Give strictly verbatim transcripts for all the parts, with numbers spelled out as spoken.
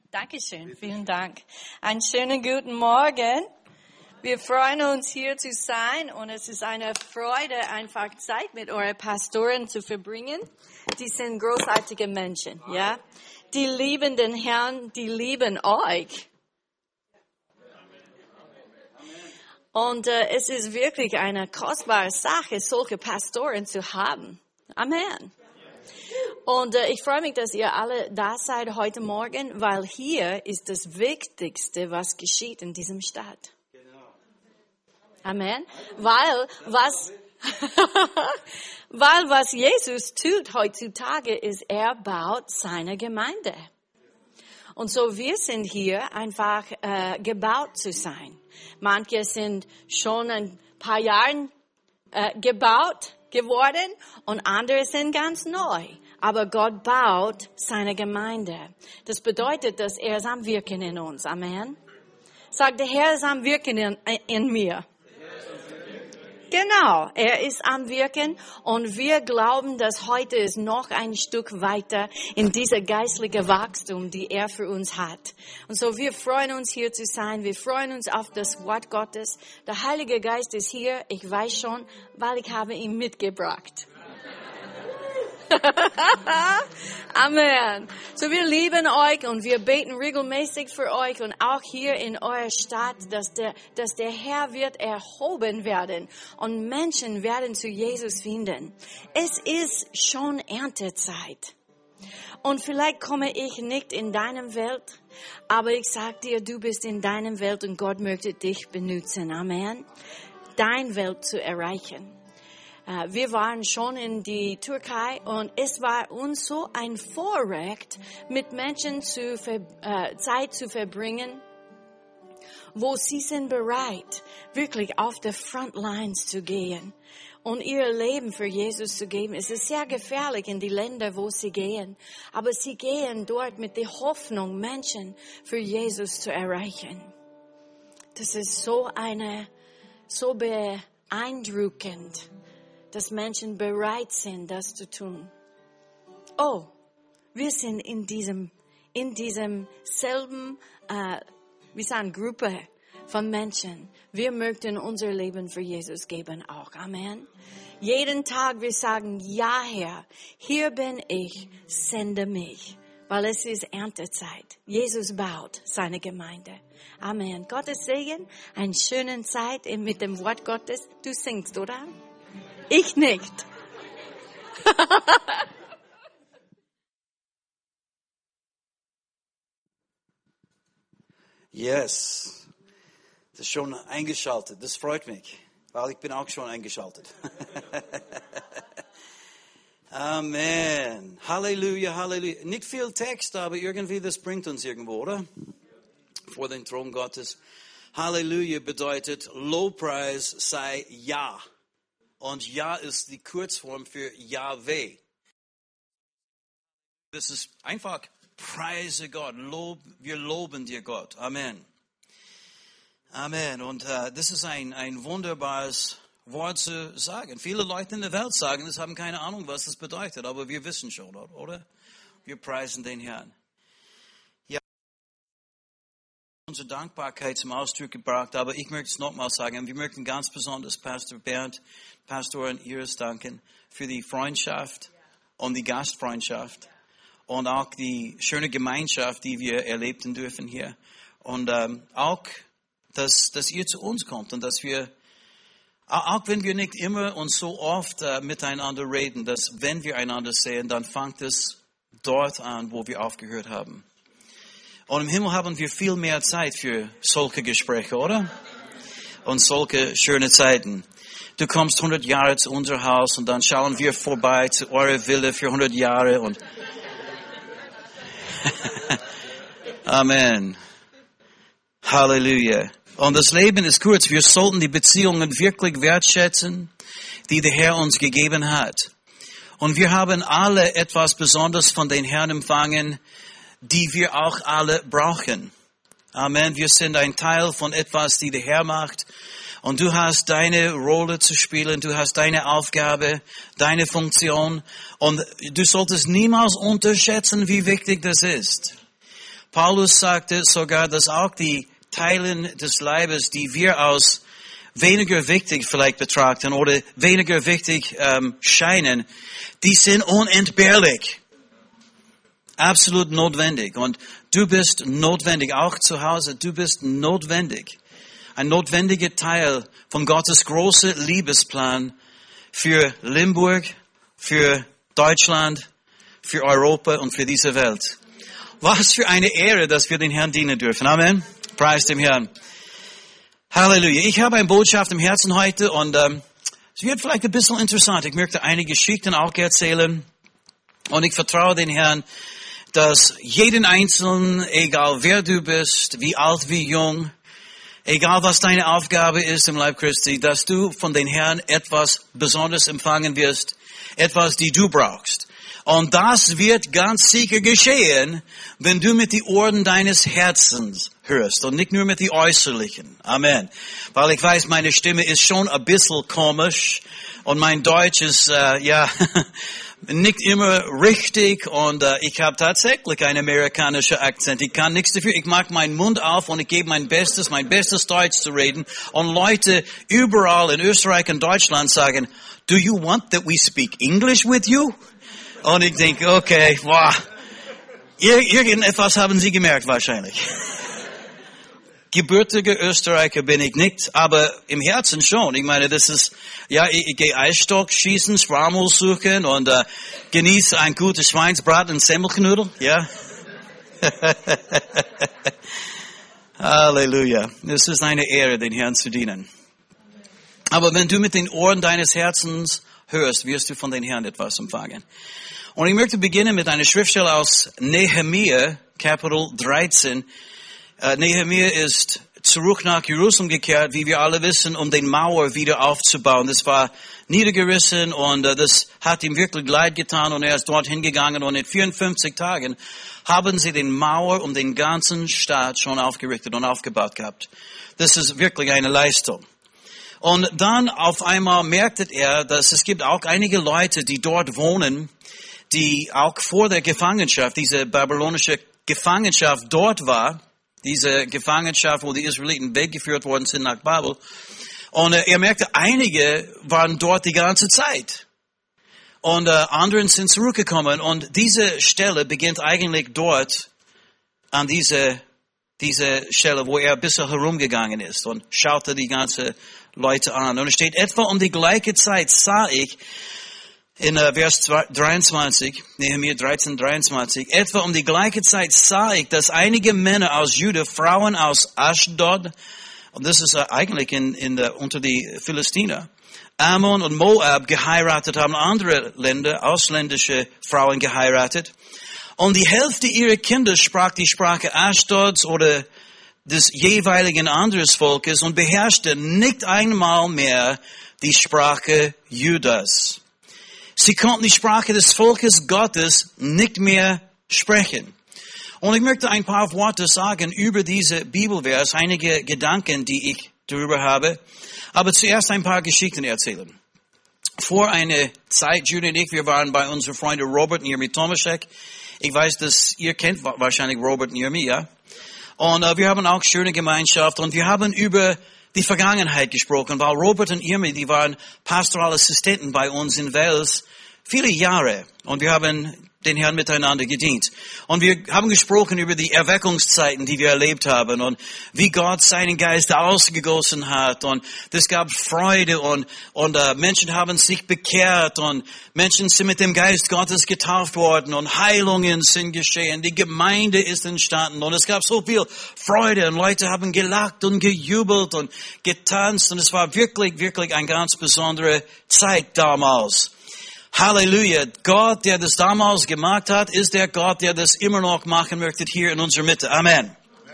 Dankeschön, vielen Dank. Einen schönen guten Morgen. Wir freuen uns, hier zu sein und es ist eine Freude, einfach Zeit mit euren Pastoren zu verbringen. Die sind großartige Menschen, ja. Die lieben den Herrn, die lieben euch. Und äh, es ist wirklich eine kostbare Sache, solche Pastoren zu haben. Amen. Und äh, ich freue mich, dass ihr alle da seid heute Morgen, weil hier ist das Wichtigste, was geschieht in diesem Stadt. Amen. Weil was, weil was Jesus tut heutzutage ist, er baut seine Gemeinde. Und so wir sind hier einfach äh, gebaut zu sein. Manche sind schon ein paar Jahre äh, gebaut geworden und andere sind ganz neu. Aber Gott baut seine Gemeinde. Das bedeutet, dass er ist am Wirken in uns. Amen. Sagt, der Herr ist am Wirken in, in mir. Genau, er ist am Wirken und wir glauben, dass heute ist noch ein Stück weiter in dieser geistliche Wachstum, die er für uns hat. Und so wir freuen uns hier zu sein, wir freuen uns auf das Wort Gottes. Der Heilige Geist ist hier, ich weiß schon, weil ich habe ihn mitgebracht. Amen. So wir lieben euch und wir beten regelmäßig für euch und auch hier in eurer Stadt, dass der, dass der Herr wird erhoben werden und Menschen werden zu Jesus finden. Es ist schon Erntezeit. Und vielleicht komme ich nicht in deine Welt, aber ich sag dir, du bist in deiner Welt und Gott möchte dich benutzen. Amen. Deine Welt zu erreichen. Wir waren schon in die Türkei und es war uns so ein Vorrecht, mit Menschen zu ver, äh, Zeit zu verbringen, wo sie sind bereit, wirklich auf der Frontlines zu gehen und ihr Leben für Jesus zu geben. Es ist sehr gefährlich in die Länder, wo sie gehen, aber sie gehen dort mit der Hoffnung, Menschen für Jesus zu erreichen. Das ist so eine, so beeindruckend, dass Menschen bereit sind, das zu tun. Oh, wir sind in diesem, in diesem selben, äh, wie sagen, Gruppe von Menschen. Wir möchten unser Leben für Jesus geben auch. Amen. Jeden Tag wir sagen, ja Herr, hier bin ich, sende mich. Weil es ist Erntezeit. Jesus baut seine Gemeinde. Amen. Gottes Segen, eine schöne Zeit mit dem Wort Gottes. Du singst, oder? Ich nicht. Yes. Das ist schon eingeschaltet. Das freut mich, weil ich bin auch schon eingeschaltet. Amen. Halleluja, Halleluja. Nicht viel Text, aber irgendwie das bringt uns irgendwo, oder? Vor den Thron Gottes. Halleluja bedeutet, Lobpreis sei Ja. Und Ja ist die Kurzform für Yahweh. Das ist einfach, preise Gott, lob, wir loben dir Gott. Amen. Amen. Und uh, das ist ein, ein wunderbares Wort zu sagen. Viele Leute in der Welt sagen, das haben keine Ahnung, was das bedeutet, aber wir wissen schon, oder? Wir preisen den Herrn. Unsere Dankbarkeit zum Ausdruck gebracht, aber ich möchte es nochmal sagen, wir möchten ganz besonders Pastor Bernd, Pastorin Iris danken für die Freundschaft und die Gastfreundschaft und auch die schöne Gemeinschaft, die wir erlebten dürfen hier und ähm, auch, dass, dass ihr zu uns kommt und dass wir, auch wenn wir nicht immer und so oft äh, miteinander reden, dass wenn wir einander sehen, dann fängt es dort an, wo wir aufgehört haben. Und im Himmel haben wir viel mehr Zeit für solche Gespräche, oder? Und solche schöne Zeiten. Du kommst hundert Jahre zu unser Haus und dann schauen wir vorbei zu eurer Villa für hundert Jahre und Amen. Halleluja. Und das Leben ist kurz. Wir sollten die Beziehungen wirklich wertschätzen, die der Herr uns gegeben hat. Und wir haben alle etwas Besonderes von den Herrn empfangen, die wir auch alle brauchen. Amen. Wir sind ein Teil von etwas, die der Herr macht. Und du hast deine Rolle zu spielen, du hast deine Aufgabe, deine Funktion. Und du solltest niemals unterschätzen, wie wichtig das ist. Paulus sagte sogar, dass auch die Teilen des Leibes, die wir als weniger wichtig vielleicht betrachten oder weniger wichtig ähm, scheinen, die sind unentbehrlich. Absolut notwendig. Und du bist notwendig, auch zu Hause, du bist notwendig. Ein notwendiger Teil von Gottes großer Liebesplan für Limburg, für Deutschland, für Europa und für diese Welt. Was für eine Ehre, dass wir den Herrn dienen dürfen. Amen. Preis dem Herrn. Halleluja. Ich habe eine Botschaft im Herzen heute und ähm, es wird vielleicht ein bisschen interessant. Ich möchte einige Geschichten auch erzählen und ich vertraue den Herrn, dass jeden Einzelnen, egal wer du bist, wie alt, wie jung, egal was deine Aufgabe ist im Leib Christi, dass du von den Herrn etwas Besonderes empfangen wirst, etwas, die du brauchst. Und das wird ganz sicher geschehen, wenn du mit den Ohren deines Herzens hörst und nicht nur mit den äußerlichen. Amen. Weil ich weiß, meine Stimme ist schon ein bisschen komisch und mein Deutsch ist, äh, ja, nicht immer richtig und äh, ich habe tatsächlich einen amerikanischen Akzent. Ich kann nichts dafür. Ich mache meinen Mund auf und ich gebe mein Bestes, mein bestes Deutsch zu reden. Und Leute überall in Österreich und Deutschland sagen, do you want that we speak English with you? Und ich denke, okay, wow, Ir- irgendetwas haben Sie gemerkt wahrscheinlich. Gebürtiger Österreicher bin ich nicht, aber im Herzen schon. Ich meine, das ist, ja, ich, ich gehe Eisstock schießen, Schwammel suchen und äh, genieße ein gutes Schweinsbraten und Semmelknödel, ja. Halleluja. Es ist eine Ehre, den Herrn zu dienen. Aber wenn du mit den Ohren deines Herzens hörst, wirst du von den Herrn etwas empfangen. Und ich möchte beginnen mit einer Schriftstelle aus Nehemiah, Kapitel dreizehn. Uh, Nehemiah ist zurück nach Jerusalem gekehrt, wie wir alle wissen, um den Mauer wieder aufzubauen. Das war niedergerissen und uh, das hat ihm wirklich leid getan und er ist dorthin gegangen und in vierundfünfzig Tagen haben sie den Mauer um den ganzen Staat schon aufgerichtet und aufgebaut gehabt. Das ist wirklich eine Leistung. Und dann auf einmal merkte er, dass es gibt auch einige Leute, die dort wohnen, die auch vor der Gefangenschaft, diese babylonische Gefangenschaft dort war, diese Gefangenschaft, wo die Israeliten weggeführt worden sind nach Babel. Und äh, er merkte, einige waren dort die ganze Zeit. Und äh, anderen sind zurückgekommen. Und diese Stelle beginnt eigentlich dort, an diese, diese Stelle, wo er ein bisschen herumgegangen ist und schaute die ganze Leute an. Und es steht, etwa um die gleiche Zeit sah ich, in uh, Vers dreiundzwanzig, Nehemiah dreizehn, dreiundzwanzig, etwa um die gleiche Zeit sah ich, dass einige Männer aus Juda, Frauen aus Ashdod, und das ist uh, eigentlich in, in the, unter die Philistiner, Ammon und Moab geheiratet haben, andere Länder, ausländische Frauen geheiratet. Und die Hälfte ihrer Kinder sprach die Sprache Ashdods oder des jeweiligen anderen Volkes und beherrschte nicht einmal mehr die Sprache Judas. Sie konnten die Sprache des Volkes Gottes nicht mehr sprechen. Und ich möchte ein paar Worte sagen über diese Bibelvers, einige Gedanken, die ich darüber habe. Aber zuerst ein paar Geschichten erzählen. Vor einer Zeit, Judy und ich, wir waren bei unseren Freunden Robert und Jeremy Tomaszek. Ich weiß, dass ihr kennt wahrscheinlich Robert und Jeremy, ja? Und uh, wir haben auch schöne Gemeinschaft und wir haben über die Vergangenheit gesprochen, weil Robert und Irmi, die waren Pastoralassistenten bei uns in Wales viele Jahre und wir haben den Herrn miteinander gedient. Und wir haben gesprochen über die Erweckungszeiten, die wir erlebt haben und wie Gott seinen Geist ausgegossen hat und es gab Freude und, und uh, Menschen haben sich bekehrt und Menschen sind mit dem Geist Gottes getauft worden und Heilungen sind geschehen. Die Gemeinde ist entstanden und es gab so viel Freude und Leute haben gelacht und gejubelt und getanzt und es war wirklich, wirklich eine ganz besondere Zeit damals. Halleluja. Gott, der das damals gemacht hat, ist der Gott, der das immer noch machen möchte hier in unserer Mitte. Amen. Amen.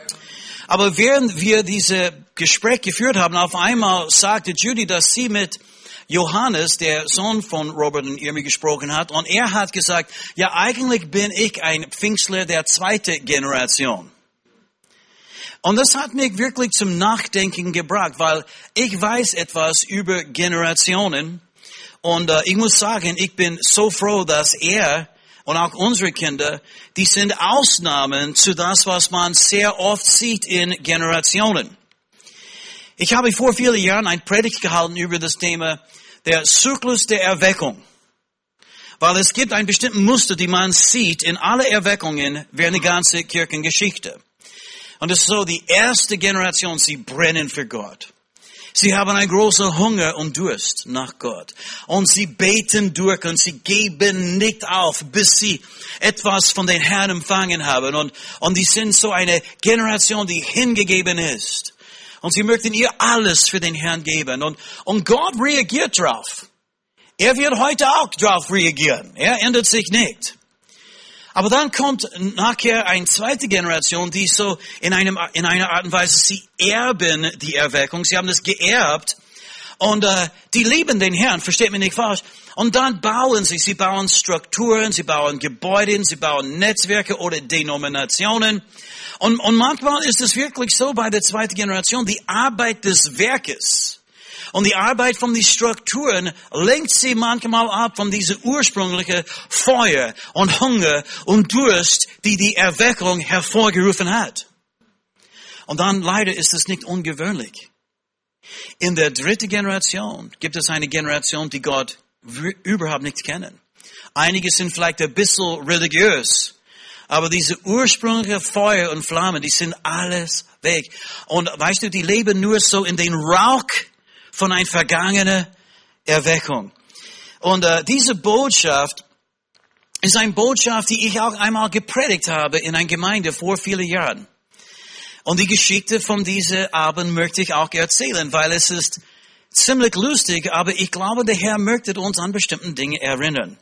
Aber während wir diese Gespräch geführt haben, auf einmal sagte Judy, dass sie mit Johannes, der Sohn von Robert und Irmi, gesprochen hat. Und er hat gesagt, ja, eigentlich bin ich ein Pfingstler der zweiten Generation. Und das hat mich wirklich zum Nachdenken gebracht, weil ich weiß etwas über Generationen. Und uh, ich muss sagen, ich bin so froh, dass er und auch unsere Kinder, die sind Ausnahmen zu das, was man sehr oft sieht in Generationen. Ich habe vor vielen Jahren ein Predigt gehalten über das Thema der Zyklus der Erweckung. Weil es gibt einen bestimmten Muster, die man sieht in alle Erweckungen während der ganzen Kirchengeschichte. Und es ist so, die erste Generation, sie brennen für Gott. Sie haben einen großen Hunger und Durst nach Gott. Und sie beten durch und sie geben nicht auf, bis sie etwas von den Herrn empfangen haben. Und, und die sind so eine Generation, die hingegeben ist. Und sie möchten ihr alles für den Herrn geben. Und, und Gott reagiert drauf. Er wird heute auch drauf reagieren. Er ändert sich nicht. Aber dann kommt nachher eine zweite Generation, die so in einem in einer Art und Weise, sie erben die Erweckung, sie haben das geerbt und äh, die lieben den Herrn, versteht mich nicht falsch. Und dann bauen sie, sie bauen Strukturen, sie bauen Gebäude, sie bauen Netzwerke oder Denominationen. Und, und manchmal ist es wirklich so bei der zweiten Generation, die Arbeit des Werkes. Und die Arbeit von den Strukturen lenkt sie manchmal ab von diesem ursprünglichen Feuer und Hunger und Durst, die die Erweckung hervorgerufen hat. Und dann leider ist es nicht ungewöhnlich. In der dritten Generation gibt es eine Generation, die Gott überhaupt nicht kennen. Einige sind vielleicht ein bisschen religiös, aber diese ursprüngliche Feuer und Flamme, die sind alles weg. Und weißt du, die leben nur so in den Rauch von einer vergangenen Erweckung. Und äh, diese Botschaft ist eine Botschaft, die ich auch einmal gepredigt habe in einer Gemeinde vor vielen Jahren. Und die Geschichte von diesem Abend möchte ich auch erzählen, weil es ist ziemlich lustig, aber ich glaube, der Herr möchte uns an bestimmten Dinge erinnern.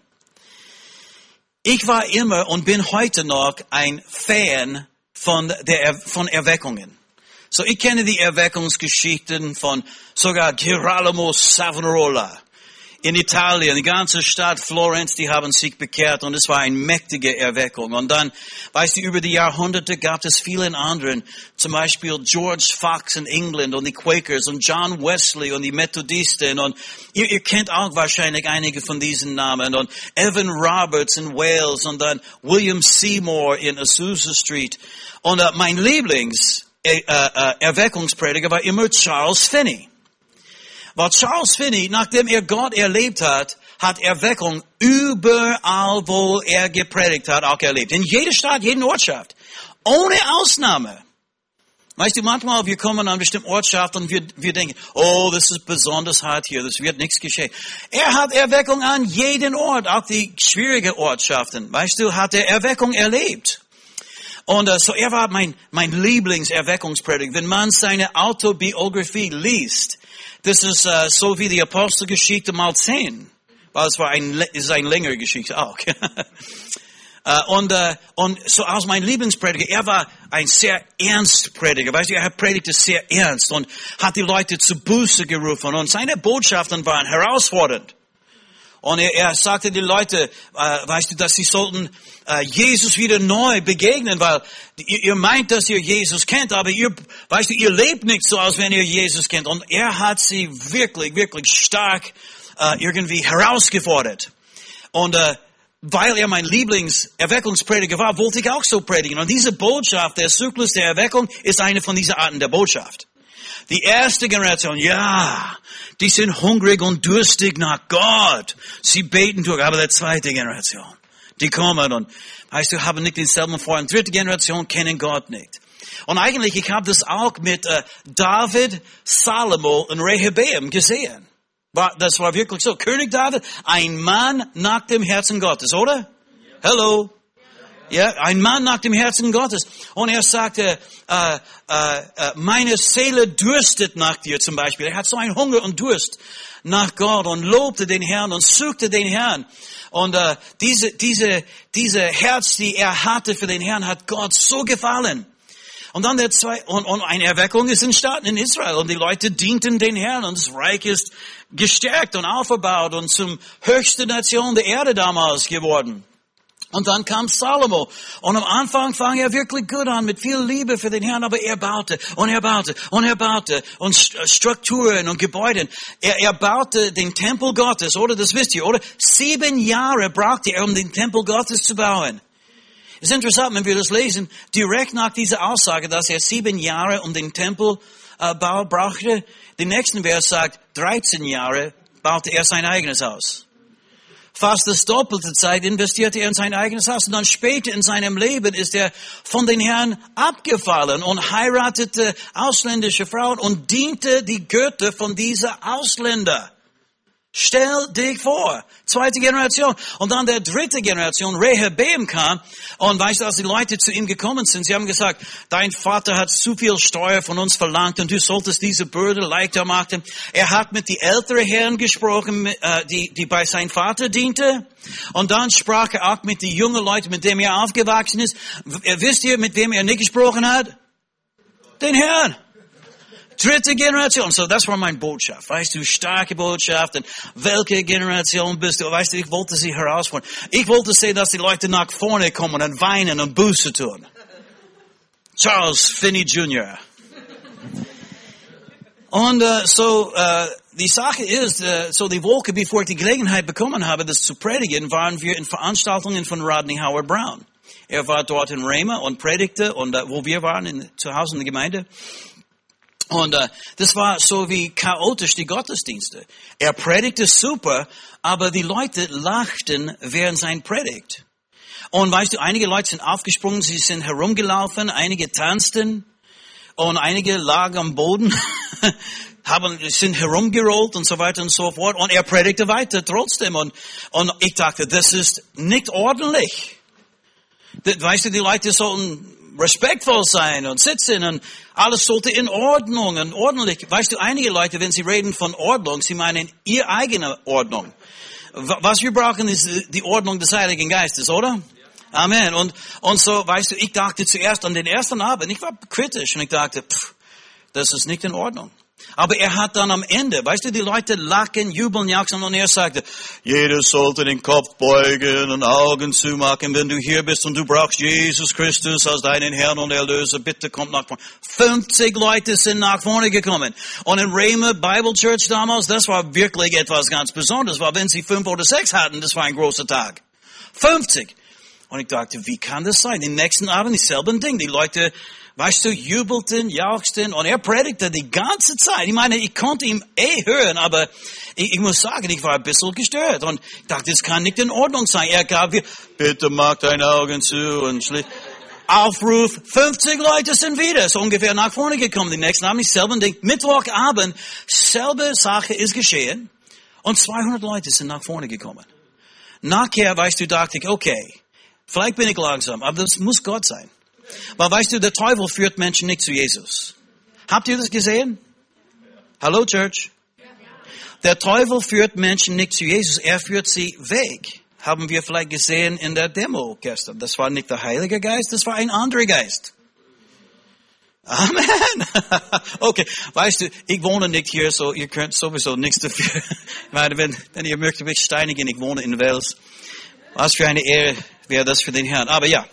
Ich war immer und bin heute noch ein Fan von der von Erweckungen. So, ich kenne die Erweckungsgeschichten von sogar Girolamo Savonarola in Italien. Die ganze Stadt Florenz, die haben sich bekehrt und es war eine mächtige Erweckung. Und dann, weißt du, über die Jahrhunderte gab es vielen anderen, zum Beispiel George Fox in England und die Quakers und John Wesley und die Methodisten. Und ihr, ihr kennt auch wahrscheinlich einige von diesen Namen. Und Evan Roberts in Wales und dann William Seymour in Azusa Street. Und uh, mein Lieblings Äh, äh, Erweckungsprediger war immer Charles Finney. Weil Charles Finney, nachdem er Gott erlebt hat, hat Erweckung überall, wo er gepredigt hat, auch erlebt. In jeder Stadt, jeden Ortschaft. Ohne Ausnahme. Weißt du, manchmal, wir kommen an bestimmte Ortschaften und wir, wir denken, oh, das ist besonders hart hier, das wird nichts geschehen. Er hat Erweckung an jeden Ort, auch die schwierigen Ortschaften. Weißt du, hat er Erweckung erlebt. Und uh, so er war mein mein Lieblingserweckungsprediger. Wenn man seine Autobiografie liest, das ist uh, so wie die Apostelgeschichte mal zehn. Weil es war ein ist eine längere Geschichte auch. uh, und uh, und so als mein Lieblingsprediger, er war ein sehr ernst Prediger. Weißt du, er predigte sehr ernst und hat die Leute zu Buße gerufen und seine Botschaften waren herausfordernd. Und er, er sagte den Leuten, äh, weißt du, dass sie sollten äh, Jesus wieder neu begegnen, weil ihr, ihr meint, dass ihr Jesus kennt, aber ihr, weißt du, ihr lebt nicht so, als wenn ihr Jesus kennt. Und er hat sie wirklich, wirklich stark äh, irgendwie herausgefordert. Und äh, weil er mein Lieblingserweckungsprediger war, wollte ich auch so predigen. Und diese Botschaft, der Zyklus der Erweckung, ist eine von diesen Arten der Botschaft. Die erste Generation, ja, die sind hungrig und durstig nach Gott. Sie beten durch. Aber die zweite Generation, die kommen und, weißt du, haben nicht denselben Vor. Und dritte Generation kennen Gott nicht. Und eigentlich, ich habe das auch mit äh, David, Salomo und Rehoboam gesehen. War, das war wirklich so. König David, ein Mann nach dem Herzen Gottes, oder? Hello. Ja, ein Mann nach dem Herzen Gottes. Und er sagte, äh, äh, äh, meine Seele dürstet nach dir zum Beispiel. Er hat so einen Hunger und Durst nach Gott und lobte den Herrn und suchte den Herrn. Und äh, diese, diese, diese Herz, die er hatte für den Herrn, hat Gott so gefallen. Und dann der zwei, und, und eine Erweckung ist entstanden in Israel und die Leute dienten den Herrn und das Reich ist gestärkt und aufgebaut und zum höchsten Nation der Erde damals geworden. Und dann kam Salomo. Und am Anfang fang er wirklich gut an, mit viel Liebe für den Herrn, aber er baute und er baute und er baute und Strukturen und Gebäude. Er, er baute den Tempel Gottes, oder? Das wisst ihr, oder? Sieben Jahre brauchte er, um den Tempel Gottes zu bauen. Es ist interessant, wenn wir das lesen, direkt nach dieser Aussage, dass er sieben Jahre um den Tempelbau äh, brauchte. Den nächsten Vers sagt, dreizehn Jahre baute er sein eigenes Haus. Fast das doppelte Zeit investierte er in sein eigenes Haus. Und dann später in seinem Leben ist er von den Herrn abgefallen und heiratete ausländische Frauen und diente die Götter von dieser Ausländer. Stell dich vor, zweite Generation. Und dann der dritte Generation, Rehoboam kam. Und weißt du, als die Leute zu ihm gekommen sind, sie haben gesagt, dein Vater hat zu viel Steuer von uns verlangt und du solltest diese Bürde leichter machen. Er hat mit den älteren Herren gesprochen, die, die bei seinem Vater diente. Und dann sprach er auch mit den jungen Leuten, mit denen er aufgewachsen ist. Wisst ihr, mit wem er nicht gesprochen hat? Den Herrn. Dritte Generation. So, das war meine Botschaft. Weißt du, starke Botschaft. Und welche Generation bist du? Weißt du, ich wollte sie herausfordern. Ich wollte sehen, dass die Leute nach vorne kommen und weinen und Buße tun. Charles Finney Junior Und uh, so, uh, die Sache ist, uh, so die Woche, bevor ich die Gelegenheit bekommen habe, das zu predigen, waren wir in Veranstaltungen von Rodney Howard Brown. Er war dort in Rhema und predigte, und uh, wo wir waren, in, zu Hause in der Gemeinde. Und uh, das war so wie chaotisch, die Gottesdienste. Er predigte super, aber die Leute lachten während sein Predigt. Und weißt du, einige Leute sind aufgesprungen, sie sind herumgelaufen, einige tanzten und einige lagen am Boden, haben, sind herumgerollt und so weiter und so fort. Und er predigte weiter trotzdem. Und, und ich dachte, das ist nicht ordentlich. Das, weißt du, die Leute sollten respektvoll sein und sitzen und alles sollte in Ordnung und ordentlich. Weißt du, einige Leute, wenn sie reden von Ordnung, sie meinen ihre eigene Ordnung. Was wir brauchen, ist die Ordnung des Heiligen Geistes, oder? Amen. Und, und so, weißt du, ich dachte zuerst an den ersten Abend, ich war kritisch und ich dachte, pff, das ist nicht in Ordnung. Aber er hat dann am Ende, weißt du, die Leute lachen, jubeln, jauchzen und er sagte, jeder sollte den Kopf beugen und Augen zumachen, wenn du hier bist und du brauchst Jesus Christus als deinen Herrn und Erlöser, bitte komm nach vorne. fünfzig Leute sind nach vorne gekommen. Und in Rhema Bible Church damals, das war wirklich etwas ganz Besonderes, weil wenn sie fünf oder sechs hatten, das war ein großer Tag. fünfzig. Und ich dachte, wie kann das sein? Den nächsten Abend dieselben Ding. Die Leute, weißt du, jubelten, jauchzten und er predigte die ganze Zeit. Ich meine, ich konnte ihm eh hören, aber ich, ich muss sagen, ich war ein bisschen gestört. Und ich dachte, das kann nicht in Ordnung sein. Er gab mir, bitte mach deine Augen zu und schlicht. Aufruf, fünfzig Leute sind wieder, so ungefähr nach vorne gekommen. Den nächsten Abend dieselben Ding. Mittwochabend, selbe Sache ist geschehen und zweihundert Leute sind nach vorne gekommen. Nachher, weißt du, dachte ich, okay, vielleicht bin ich langsam, aber das muss Gott sein. Weil, weißt du, der Teufel führt Menschen nicht zu Jesus. Habt ihr das gesehen? Hallo, Church. Der Teufel führt Menschen nicht zu Jesus, er führt sie weg. Haben wir vielleicht gesehen in der Demo gestern. Das war nicht der Heilige Geist, das war ein anderer Geist. Amen. Okay, weißt du, ich wohne nicht hier, so ihr könnt sowieso nichts dafür. Ich meine, wenn, wenn ihr möchtet mich steinigen, ich wohne in Wels. Was für eine Ehre wäre das für den Herrn. Aber ja.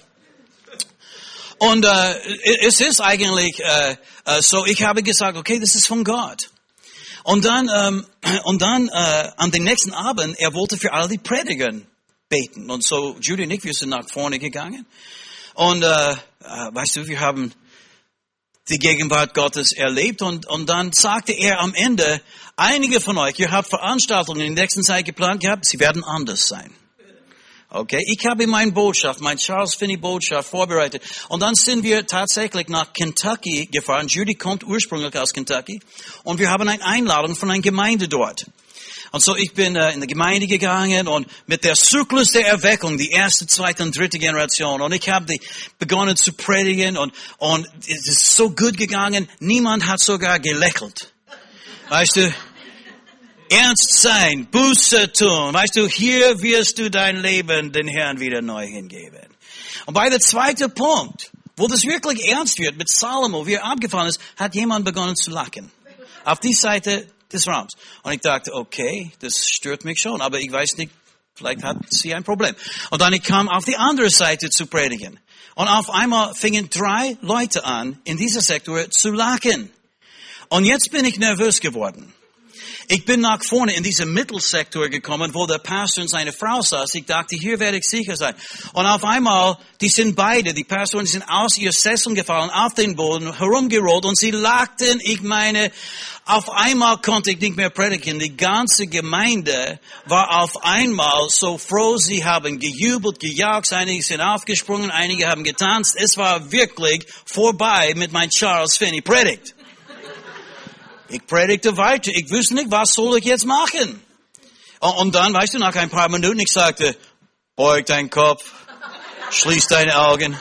Und äh, es ist eigentlich äh, äh, so, ich habe gesagt, okay, das ist von Gott. Und dann, ähm, und dann äh, an den nächsten Abend, er wollte für alle die Prediger beten. Und so, Judy und ich, wir sind nach vorne gegangen. Und äh, äh, weißt du, wir haben die Gegenwart Gottes erlebt. Und, und dann sagte er am Ende, einige von euch, ihr habt Veranstaltungen in der nächsten Zeit geplant gehabt, sie werden anders sein. Okay, ich habe meine Botschaft, meine Charles Finney Botschaft vorbereitet. Und dann sind wir tatsächlich nach Kentucky gefahren. Judy kommt ursprünglich aus Kentucky. Und wir haben eine Einladung von einer Gemeinde dort. Und so ich bin äh, in die Gemeinde gegangen und mit der Zyklus der Erweckung, die erste, zweite und dritte Generation. Und ich habe die begonnen zu predigen und, und es ist so gut gegangen. Niemand hat sogar gelächelt. Weißt du? Ernst sein, Buße tun. Weißt du, hier wirst du dein Leben den Herrn wieder neu hingeben. Und bei der zweiten Punkt, wo das wirklich ernst wird, mit Salomo, wie er abgefallen ist, hat jemand begonnen zu lachen. Auf die Seite des Raums. Und ich dachte, okay, das stört mich schon, aber ich weiß nicht, Vielleicht hat sie ein Problem. Und dann ich kam auf die andere Seite zu predigen. Und auf einmal fingen drei Leute an, in dieser Sektor zu lachen. Und jetzt bin ich nervös geworden. Ich bin nach vorne in diesen Mittelsektor gekommen, wo der Pastor und seine Frau saß. Ich dachte, hier werde ich sicher sein. Und auf einmal, die sind beide, die Pastoren, die sind aus ihr Sessel gefallen, auf den Boden, herumgerollt und sie lachten. Ich meine, auf einmal konnte ich nicht mehr predigen. Die ganze Gemeinde war auf einmal so froh. Sie haben gejubelt, gejagt, einige sind aufgesprungen, einige haben getanzt. Es war wirklich vorbei mit meinem Charles Finney Predigt. Ich predigte weiter. Ich wusste nicht, was soll ich jetzt machen? Und dann, weißt du, nach ein paar Minuten, ich sagte, beug deinen Kopf, schließ deine Augen.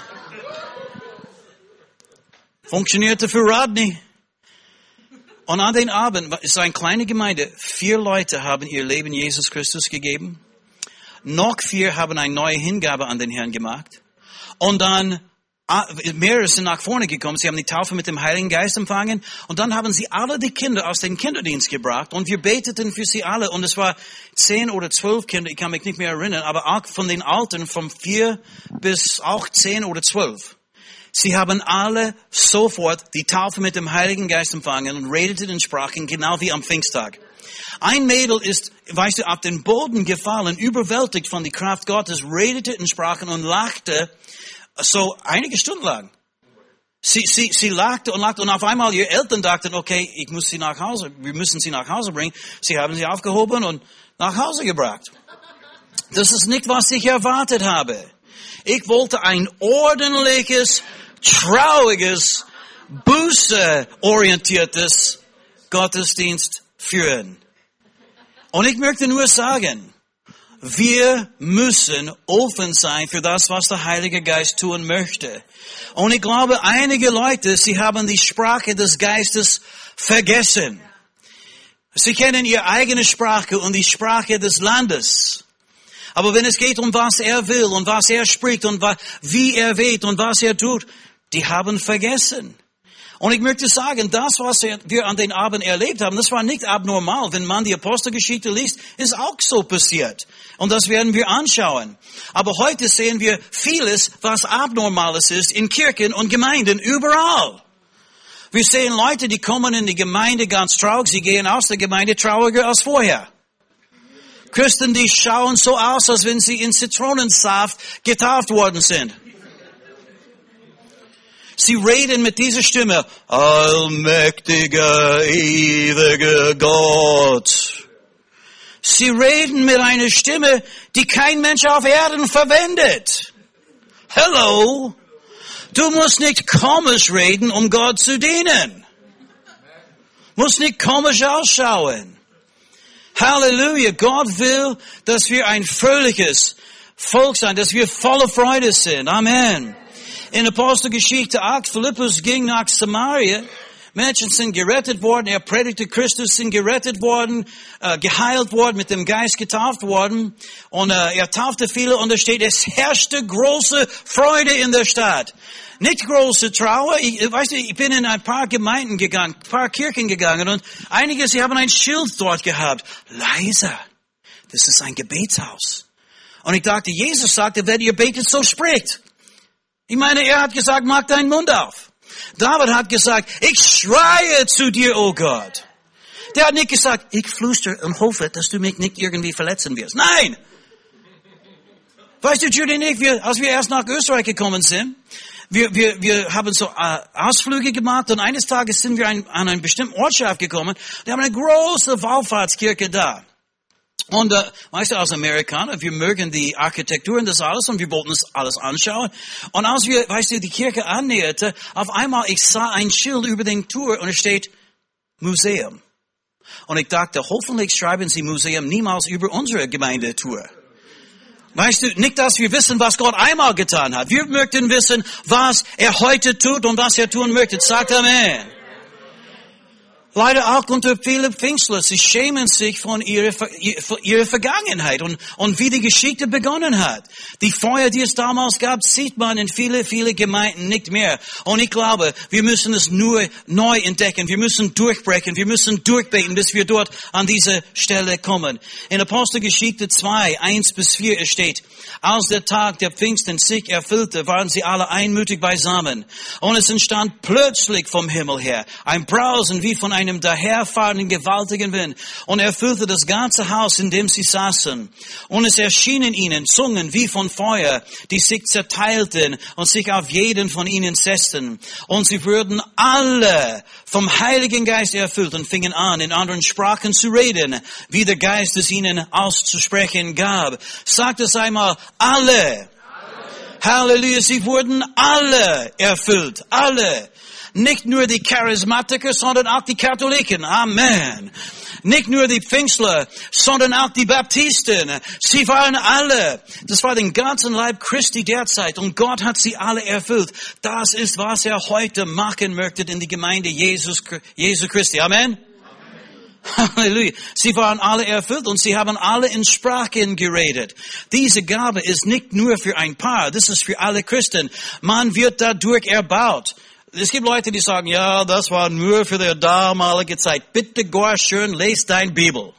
Funktionierte für Rodney. Und an den Abend, es ist eine kleine Gemeinde, vier Leute haben ihr Leben Jesus Christus gegeben. Noch vier haben eine neue Hingabe an den Herrn gemacht. Und dann mehrere sind nach vorne gekommen, sie haben die Taufe mit dem Heiligen Geist empfangen und dann haben sie alle die Kinder aus dem Kinderdienst gebracht und wir beteten für sie alle und es war zehn oder zwölf Kinder, ich kann mich nicht mehr erinnern, aber auch von den Alten, von vier bis auch zehn oder zwölf. Sie haben alle sofort die Taufe mit dem Heiligen Geist empfangen und redeten in Sprachen, genau wie am Pfingsttag. Ein Mädel ist, weißt du, auf den Boden gefallen, überwältigt von der Kraft Gottes, redete in Sprachen und lachte, so einige Stunden lang. Sie, sie, sie lachte und lachte und auf einmal ihre Eltern dachten, okay, ich muss sie nach Hause, wir müssen sie nach Hause bringen. Sie haben sie aufgehoben und nach Hause gebracht. Das ist nicht, was ich erwartet habe. Ich wollte ein ordentliches, trauriges, buße-orientiertes Gottesdienst führen. Und ich möchte nur sagen, wir müssen offen sein für das, was der Heilige Geist tun möchte. Und ich glaube, einige Leute, sie haben die Sprache des Geistes vergessen. Sie kennen ihre eigene Sprache und die Sprache des Landes. Aber wenn es geht um was er will und was er spricht und wie er weht und was er tut, die haben vergessen. Und ich möchte sagen, das, was wir an den Abend erlebt haben, das war nicht abnormal. Wenn man die Apostelgeschichte liest, ist auch so passiert. Und das werden wir anschauen. Aber heute sehen wir vieles, was Abnormales ist in Kirchen und Gemeinden überall. Wir sehen Leute, die kommen in die Gemeinde ganz traurig, sie gehen aus der Gemeinde trauriger als vorher. Christen, die schauen so aus, als wenn sie in Zitronensaft getauft worden sind. Sie reden mit dieser Stimme, allmächtiger, ewiger Gott. Sie reden mit einer Stimme, die kein Mensch auf Erden verwendet. Hello. Du musst nicht komisch reden, um Gott zu dienen. Du musst nicht komisch ausschauen. Halleluja. Gott will, dass wir ein fröhliches Volk sein, dass wir voller Freude sind. Amen. In Apostelgeschichte acht, Philippus ging nach Samaria. Menschen sind gerettet worden. Er predigte Christus, sind gerettet worden, äh, geheilt worden, mit dem Geist getauft worden. Und äh, er taufte viele und da steht, es herrschte große Freude in der Stadt. Nicht große Trauer. Ich, weißt du, ich bin in ein paar Gemeinden gegangen, ein paar Kirchen gegangen und einige, sie haben ein Schild dort gehabt. Leise. Das ist ein Gebetshaus. Und ich dachte, Jesus sagte, wenn ihr betet, so spricht. Ich meine, er hat gesagt, mach deinen Mund auf. David hat gesagt, ich schreie zu dir, oh Gott. Der hat nicht gesagt, ich flüstere und hoffe, dass du mich nicht irgendwie verletzen wirst. Nein! Weißt du, Judy und ich, wir, als wir erst nach Österreich gekommen sind, wir, wir, wir haben so äh, Ausflüge gemacht und eines Tages sind wir ein, an einen bestimmten Ortschaft gekommen. Wir haben eine große Wallfahrtskirche da. Und äh, weißt du, als Amerikaner, wir mögen die Architektur und das alles und wir wollten das alles anschauen. Und als wir, weißt du, die Kirche annäherte, auf einmal, ich sah ein Schild über den Tour und es steht Museum. Und ich dachte, hoffentlich schreiben sie Museum niemals über unsere Gemeindetour. Weißt du, nicht, dass wir wissen, was Gott einmal getan hat. Wir möchten wissen, was er heute tut und was er tun möchte. Sagt Amen. Leider auch unter viele Pfingstler, sie schämen sich von ihrer, von ihrer Vergangenheit und, und wie die Geschichte begonnen hat. Die Feuer, die es damals gab, sieht man in viele, viele Gemeinden nicht mehr. Und ich glaube, wir müssen es nur neu entdecken. Wir müssen durchbrechen. Wir müssen durchbeten, bis wir dort an diese Stelle kommen. In Apostelgeschichte zwei, eins bis vier steht, als der Tag der Pfingsten sich erfüllte, waren sie alle einmütig beisammen. Und es entstand plötzlich vom Himmel her ein Brausen wie von einem daherfahrenden gewaltigen Wind und erfüllte das ganze Haus, in dem sie saßen. Und es erschienen ihnen Zungen wie von Feuer, die sich zerteilten und sich auf jeden von ihnen setzten. Und sie wurden alle vom Heiligen Geist erfüllt und fingen an, in anderen Sprachen zu reden, wie der Geist es ihnen auszusprechen gab. Sagt es einmal, alle. Halleluja, sie wurden alle erfüllt, alle. Nicht nur die Charismatiker, sondern auch die Katholiken. Amen. Nicht nur die Pfingstler, sondern auch die Baptisten. Sie waren alle. Das war den ganzen Leib Christi derzeit. Und Gott hat sie alle erfüllt. Das ist, was er heute machen möchte in die Gemeinde Jesus, Jesu Christi. Amen. Halleluja. Sie waren alle erfüllt und sie haben alle in Sprachen geredet. Diese Gabe ist nicht nur für ein paar, das ist für alle Christen. Man wird dadurch erbaut. Es gibt Leute, die sagen, ja, das war nur für die damalige Zeit. Bitte gar schön, lest dein Bibel.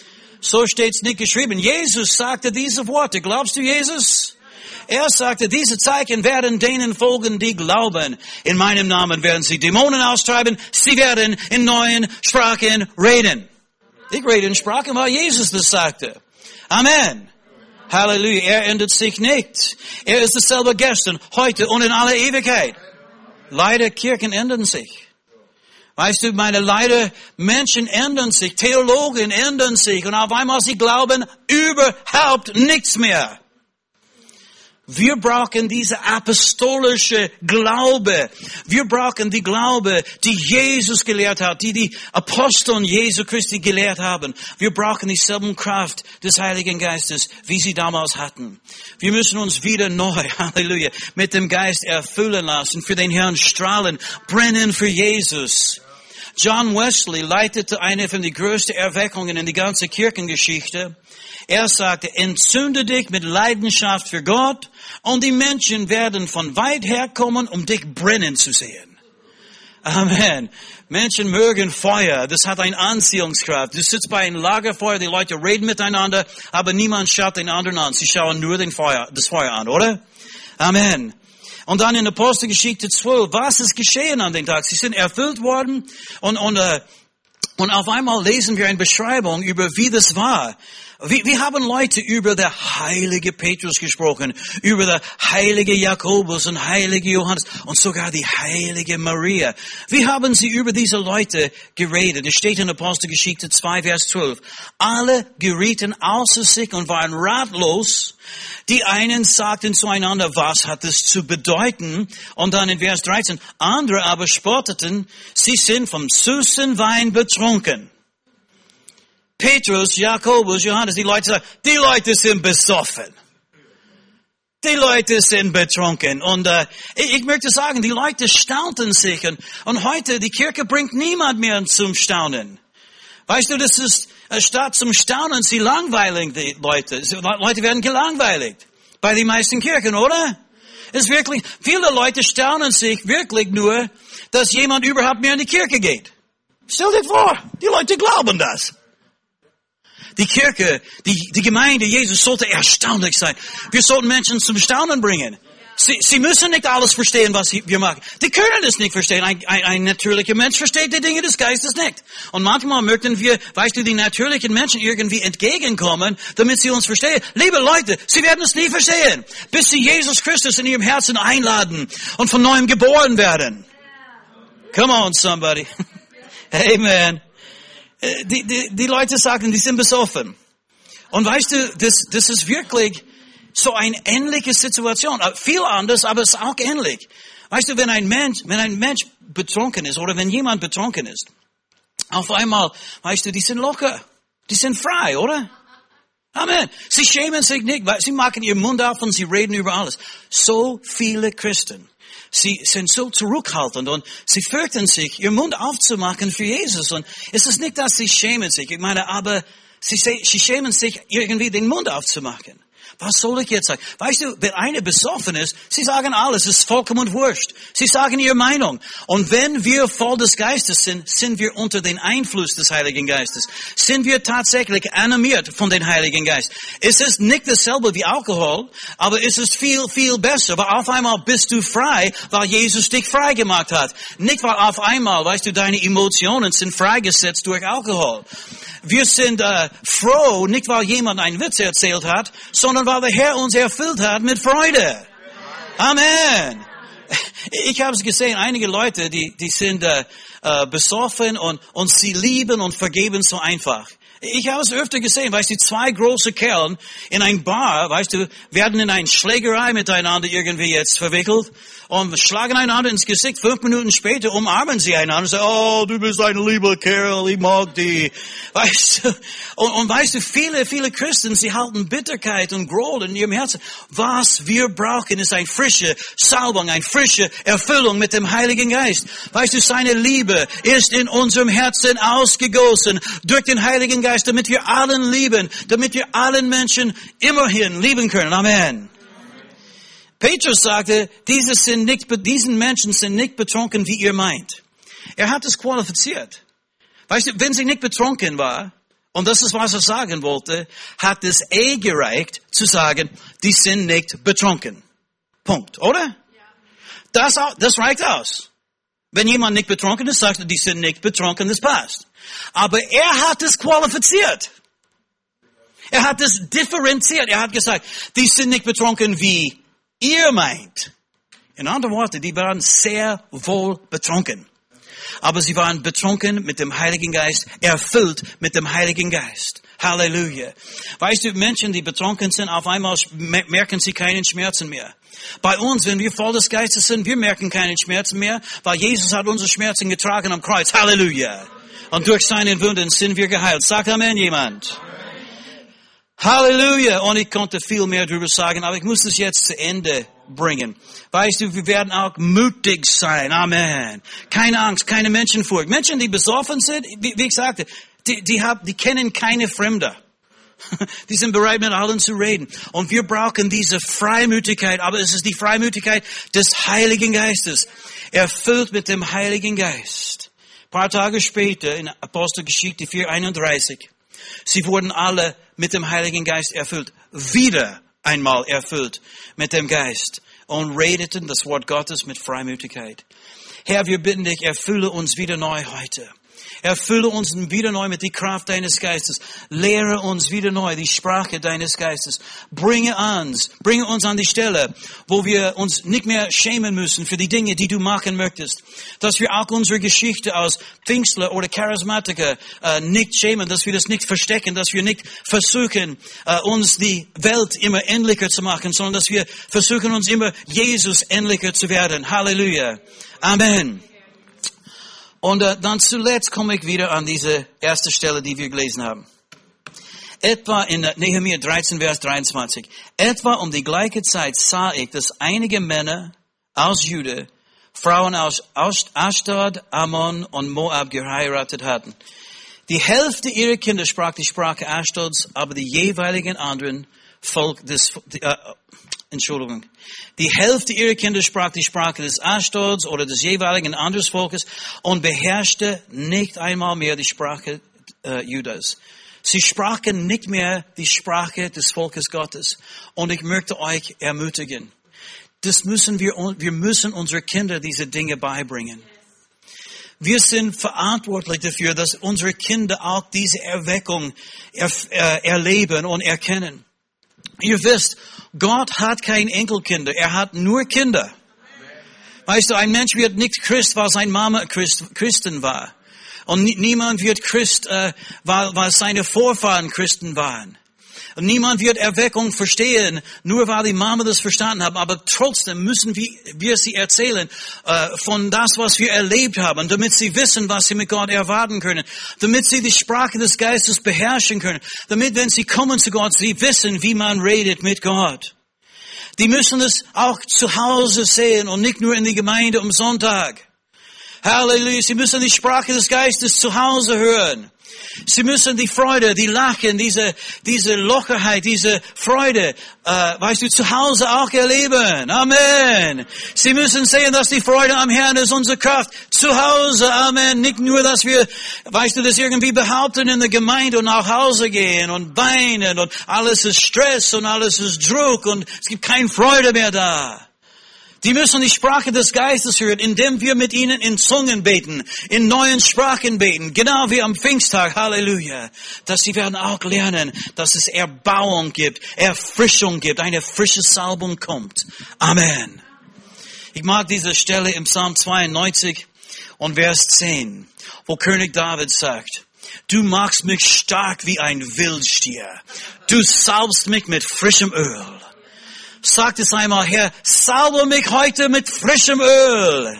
So steht's nicht geschrieben. Jesus sagte diese Worte. Glaubst du Jesus? Er sagte, diese Zeichen werden denen folgen, die glauben. In meinem Namen werden sie Dämonen austreiben. Sie werden in neuen Sprachen reden. Ich rede in Sprachen, weil Jesus das sagte. Amen. Halleluja. Er ändert sich nicht. Er ist dasselbe gestern, heute und in aller Ewigkeit. Leider, Kirchen ändern sich. Weißt du, meine leider, Menschen ändern sich, Theologen ändern sich und auf einmal sie glauben überhaupt nichts mehr. Wir brauchen diese apostolische Glaube. Wir brauchen die Glaube, die Jesus gelehrt hat, die die Aposteln Jesu Christi gelehrt haben. Wir brauchen dieselben Kraft des Heiligen Geistes, wie sie damals hatten. Wir müssen uns wieder neu, Halleluja, mit dem Geist erfüllen lassen, für den Herrn strahlen, brennen für Jesus. John Wesley leitete eine von den größten Erweckungen in die ganze Kirchengeschichte. Er sagte, entzünde dich mit Leidenschaft für Gott und die Menschen werden von weit her kommen, um dich brennen zu sehen. Amen. Menschen mögen Feuer. Das hat eine Anziehungskraft. Du sitzt bei einem Lagerfeuer, die Leute reden miteinander, aber niemand schaut den anderen an. Sie schauen nur den Feuer, das Feuer an, oder? Amen. Und dann in Apostelgeschichte zwölf, was ist geschehen an den Tag? Sie sind erfüllt worden und, und, uh, und auf einmal lesen wir eine Beschreibung über, wie das war. Wir, wir haben Leute über der heilige Petrus gesprochen, über der heilige Jakobus und heilige Johannes und sogar die heilige Maria. Wie haben sie über diese Leute geredet? Es steht in Apostelgeschichte zwei, Vers zwölf. Alle gerieten außer sich und waren ratlos. Die einen sagten zueinander, was hat es zu bedeuten? Und dann in Vers dreizehn, andere aber spotteten, sie sind vom süßen Wein betrunken. Petrus, Jakobus, Johannes, die Leute sagen, die Leute sind besoffen. Die Leute sind betrunken. Und äh, ich, ich möchte sagen, die Leute staunten sich. Und, und heute, die Kirche bringt niemand mehr zum Staunen. Weißt du, das ist, statt zum Staunen, sie langweilen die Leute. Die Leute werden gelangweilt. Bei den meisten Kirchen, oder? Es ist wirklich, viele Leute staunen sich wirklich nur, dass jemand überhaupt mehr in die Kirche geht. Stell dir vor, die Leute glauben das. Die Kirche, die, die Gemeinde Jesus sollte erstaunlich sein. Wir sollten Menschen zum Staunen bringen. Sie, sie müssen nicht alles verstehen, was wir machen. Die können es nicht verstehen. Ein, ein, ein natürlicher Mensch versteht die Dinge des Geistes nicht. Und manchmal möchten wir, weißt du, die natürlichen Menschen irgendwie entgegenkommen, damit sie uns verstehen. Liebe Leute, sie werden es nie verstehen, bis sie Jesus Christus in ihrem Herzen einladen und von neuem geboren werden. Come on, somebody. Amen. Die, die, die Leute sagen, die sind besoffen. Und weißt du, das, das ist wirklich so eine ähnliche Situation. Viel anders, aber es ist auch ähnlich. Weißt du, wenn ein Mensch, wenn ein Mensch betrunken ist oder wenn jemand betrunken ist, auf einmal, weißt du, die sind locker. Die sind frei, oder? Amen. Sie schämen sich nicht, weil sie machen ihren Mund auf und sie reden über alles. So viele Christen Sie sind so zurückhaltend und sie fürchten sich, ihren Mund aufzumachen für Jesus. Und es ist nicht, dass sie schämen sich. Ich meine, aber sie, sie schämen sich, irgendwie den Mund aufzumachen. Was soll ich jetzt sagen? Weißt du, wenn einer besoffen ist, sie sagen alles, es ist vollkommen wurscht. Sie sagen ihre Meinung. Und wenn wir voll des Geistes sind, sind wir unter den Einfluss des Heiligen Geistes. Sind wir tatsächlich animiert von dem Heiligen Geist. Es ist nicht dasselbe wie Alkohol, aber es ist viel, viel besser. Weil auf einmal bist du frei, weil Jesus dich frei gemacht hat. Nicht weil auf einmal, weißt du, deine Emotionen sind freigesetzt durch Alkohol. Wir sind äh, froh, nicht weil jemand einen Witz erzählt hat, sondern weil der Herr uns erfüllt hat mit Freude. Amen. Ich habe es gesehen, einige Leute, die, die sind äh, äh, besoffen und, und sie lieben und vergeben so einfach. Ich habe es öfter gesehen, weißt du, zwei große Kerlen in ein Bar, weißt du, werden in eine Schlägerei miteinander irgendwie jetzt verwickelt und schlagen einander ins Gesicht. Fünf Minuten später umarmen sie einander und sagen, oh, du bist ein lieber Kerl, ich mag dich. Weißt du, und, und weißt du, viele, viele Christen, sie halten Bitterkeit und Groll in ihrem Herzen. Was wir brauchen, ist eine frische Salbung, eine frische Erfüllung mit dem Heiligen Geist. Weißt du, seine Liebe ist in unserem Herzen ausgegossen durch den Heiligen Geist, damit wir allen lieben, damit wir allen Menschen immerhin lieben können. Amen. Petrus sagte, diese sind nicht, diesen Menschen sind nicht betrunken, wie ihr meint. Er hat es qualifiziert. Weißt du, wenn sie nicht betrunken war, und das ist, was er sagen wollte, hat es eh gereicht, zu sagen, die sind nicht betrunken. Punkt, oder? Das, das reicht aus. Wenn jemand nicht betrunken ist, sagt er, die sind nicht betrunken, das passt. Aber er hat es qualifiziert. Er hat es differenziert. Er hat gesagt, die sind nicht betrunken, wie ihr meint. In anderen Worten, die waren sehr wohl betrunken. Aber sie waren betrunken mit dem Heiligen Geist, erfüllt mit dem Heiligen Geist. Halleluja. Weißt du, Menschen, die betrunken sind, auf einmal merken sie keinen Schmerzen mehr. Bei uns, wenn wir voll des Geistes sind, wir merken keinen Schmerzen mehr, weil Jesus hat unsere Schmerzen getragen am Kreuz. Halleluja. Und durch seinen Wunden sind wir geheilt. Sagt Amen jemand. Halleluja. Und ich konnte viel mehr darüber sagen, aber ich muss es jetzt zu Ende bringen. Weißt du, wir werden auch mutig sein. Amen. Keine Angst, keine Menschenfurcht. Menschen, die besoffen sind, wie, wie ich sagte, die, die, haben, die kennen keine Fremde. Die sind bereit, mit allen zu reden. Und wir brauchen diese Freimütigkeit, aber es ist die Freimütigkeit des Heiligen Geistes. Erfüllt mit dem Heiligen Geist. Ein paar Tage später, in Apostelgeschichte vier einunddreißig, sie wurden alle mit dem Heiligen Geist erfüllt. Wieder einmal erfüllt mit dem Geist. Und redeten das Wort Gottes mit Freimütigkeit. Herr, wir bitten dich, erfülle uns wieder neu heute. Erfülle uns wieder neu mit der Kraft deines Geistes. Lehre uns wieder neu die Sprache deines Geistes. Bringe uns, bringe uns an die Stelle, wo wir uns nicht mehr schämen müssen für die Dinge, die du machen möchtest. Dass wir auch unsere Geschichte als Pfingstler oder Charismatiker äh, nicht schämen, dass wir das nicht verstecken, dass wir nicht versuchen, äh, uns die Welt immer ähnlicher zu machen, sondern dass wir versuchen, uns immer Jesus ähnlicher zu werden. Halleluja. Amen. Und äh, dann zuletzt komme ich wieder an diese erste Stelle, die wir gelesen haben. Etwa in äh, Nehemiah dreizehn, Vers dreiundzwanzig. Etwa um die gleiche Zeit sah ich, dass einige Männer aus Juda Frauen aus Ashdod, Ammon und Moab geheiratet hatten. Die Hälfte ihrer Kinder sprach die Sprache Ashdods, aber die jeweiligen anderen Volk des, äh, Entschuldigung. Die Hälfte ihrer Kinder sprach die Sprache des Ashdods oder des jeweiligen anderen Volkes und beherrschte nicht einmal mehr die Sprache äh, Judas. Sie sprachen nicht mehr die Sprache des Volkes Gottes. Und ich möchte euch ermutigen. Das müssen wir, wir müssen unsere Kinder diese Dinge beibringen. Wir sind verantwortlich dafür, dass unsere Kinder auch diese Erweckung er, äh, erleben und erkennen. Ihr wisst, Gott hat keine Enkelkinder, er hat nur Kinder. Weißt du, ein Mensch wird nicht Christ, weil seine Mama Christ, Christin war. Und niemand wird Christ, äh, weil, weil seine Vorfahren Christen waren. Und niemand wird Erweckung verstehen, nur weil die Mama das verstanden hat. Aber trotzdem müssen wir, wir sie erzählen äh, von das, was wir erlebt haben, damit sie wissen, was sie mit Gott erwarten können. Damit sie die Sprache des Geistes beherrschen können. Damit, wenn sie kommen zu Gott, sie wissen, wie man redet mit Gott. Die müssen es auch zu Hause sehen und nicht nur in die Gemeinde am Sonntag. Halleluja. Sie müssen die Sprache des Geistes zu Hause hören. Sie müssen die Freude, die Lachen, diese, diese Lockerheit, diese Freude, äh, weißt du, zu Hause auch erleben. Amen. Sie müssen sehen, dass die Freude am Herrn ist unsere Kraft. Zu Hause. Amen. Nicht nur, dass wir, weißt du, das irgendwie behaupten in der Gemeinde und nach Hause gehen und weinen und alles ist Stress und alles ist Druck und es gibt keine Freude mehr da. Die müssen die Sprache des Geistes hören, indem wir mit ihnen in Zungen beten, in neuen Sprachen beten, genau wie am Pfingsttag, Halleluja. Dass sie werden auch lernen, dass es Erbauung gibt, Erfrischung gibt, eine frische Salbung kommt. Amen. Ich mag diese Stelle im Psalm zweiundneunzig und Vers zehn, wo König David sagt, du machst mich stark wie ein Wildstier, du salbst mich mit frischem Öl. Sagt es einmal, Herr, salbe mich heute mit frischem Öl.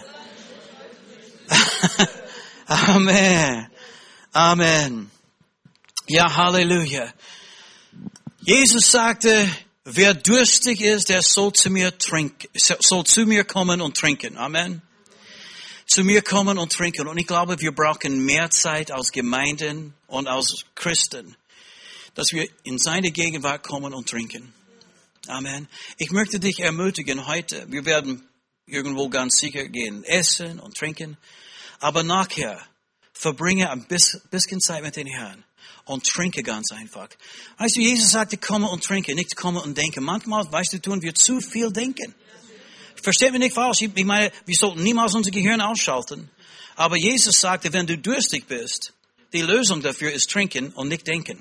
Amen. Amen. Ja, Halleluja. Jesus sagte, wer durstig ist, der soll zu mir trinken, soll zu mir kommen und trinken. Amen. Zu mir kommen und trinken. Und ich glaube, wir brauchen mehr Zeit als Gemeinden und als Christen, dass wir in seine Gegenwart kommen und trinken. Amen. Ich möchte dich ermutigen heute. Wir werden irgendwo ganz sicher gehen, essen und trinken. Aber nachher verbringe ein bisschen Zeit mit dem Herrn und trinke ganz einfach. Weißt du, Jesus sagte, komme und trinke, nicht komme und denke. Manchmal, weißt du, tun wir zu viel denken. Versteht mich nicht falsch. Ich meine, wir sollten niemals unser Gehirn ausschalten. Aber Jesus sagte, wenn du durstig bist, die Lösung dafür ist trinken und nicht denken.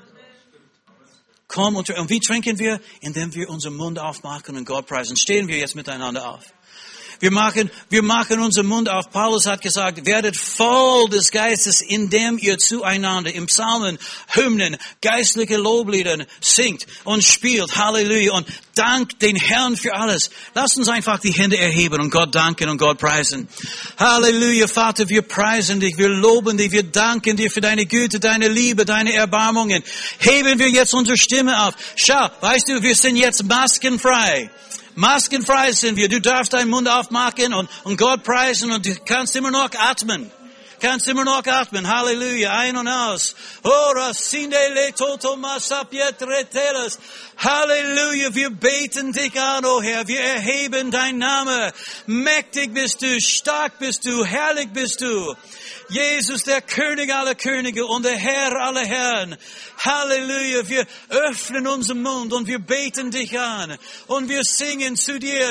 Komm und, und wie trinken wir? Indem wir unseren Mund aufmachen und Gott preisen. Stehen wir jetzt miteinander auf. Wir machen, wir machen unseren Mund auf. Paulus hat gesagt, werdet voll des Geistes, indem ihr zueinander im Psalmen, Hymnen, geistliche Lobliedern singt und spielt. Halleluja. Und dankt den Herrn für alles. Lasst uns einfach die Hände erheben und Gott danken und Gott preisen. Halleluja, Vater, wir preisen dich, wir loben dich, wir danken dir für deine Güte, deine Liebe, deine Erbarmungen. Heben wir jetzt unsere Stimme auf. Schau, weißt du, wir sind jetzt maskenfrei. Maskenfrei sind wir. Du darfst deinen Mund aufmachen und, und Gott preisen und du kannst immer noch atmen. Kannst immer noch atmen. Halleluja. Ein und aus. Halleluja. Wir beten dich an, o Herr. Wir erheben deinen Namen. Mächtig bist du, stark bist du, herrlich bist du. Jesus, der König aller Könige und der Herr aller Herren. Halleluja, wir öffnen unseren Mund und wir beten dich an. Und wir singen zu dir.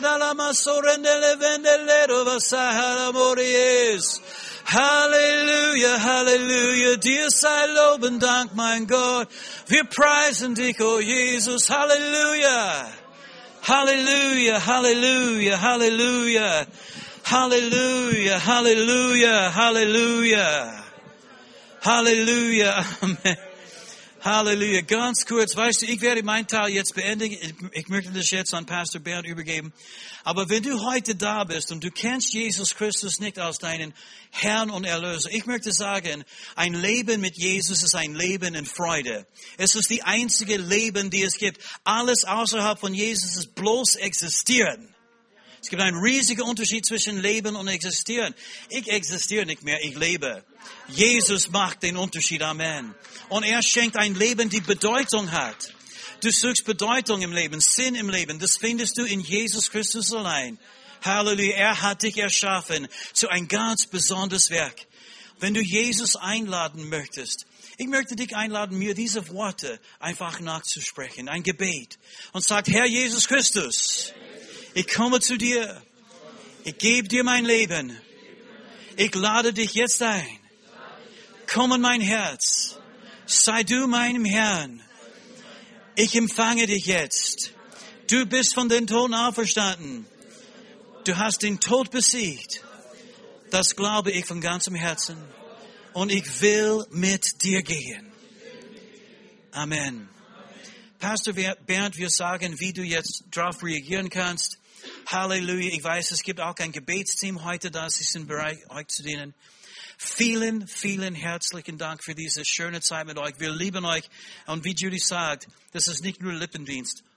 Halleluja, Halleluja, dir sei Lob und Dank, mein Gott. Wir preisen dich, o Jesus. Halleluja. Halleluja, Halleluja, Halleluja. Halleluja, Halleluja, Halleluja. Halleluja, Amen. Halleluja. Ganz kurz, weißt du, ich werde meinen Teil jetzt beenden. Ich, ich möchte das jetzt an Pastor Bernd übergeben. Aber wenn du heute da bist und du kennst Jesus Christus nicht als deinen Herrn und Erlöser, ich möchte sagen, ein Leben mit Jesus ist ein Leben in Freude. Es ist die einzige Leben, die es gibt. Alles außerhalb von Jesus ist bloß existieren. Es gibt einen riesigen Unterschied zwischen Leben und Existieren. Ich existiere nicht mehr, ich lebe. Jesus macht den Unterschied, Amen. Und er schenkt ein Leben, die Bedeutung hat. Du suchst Bedeutung im Leben, Sinn im Leben. Das findest du in Jesus Christus allein. Halleluja, er hat dich erschaffen zu ein ganz besonderes Werk. Wenn du Jesus einladen möchtest, ich möchte dich einladen, mir diese Worte einfach nachzusprechen, ein Gebet. Und sagt, Herr Jesus Christus, ich komme zu dir. Ich gebe dir mein Leben. Ich lade dich jetzt ein. Komm in mein Herz. Sei du meinem Herrn. Ich empfange dich jetzt. Du bist von den Toten auferstanden. Du hast den Tod besiegt. Das glaube ich von ganzem Herzen. Und ich will mit dir gehen. Amen. Pastor Bernd, wir sagen, wie du jetzt darauf reagieren kannst. Halleluja. Ich weiß, es gibt auch ein Gebetsteam heute da. Sie sind bereit, euch zu dienen. Vielen, vielen herzlichen Dank für diese schöne Zeit mit euch. Wir lieben euch. Und wie Judy sagt, das ist nicht nur Lippendienst.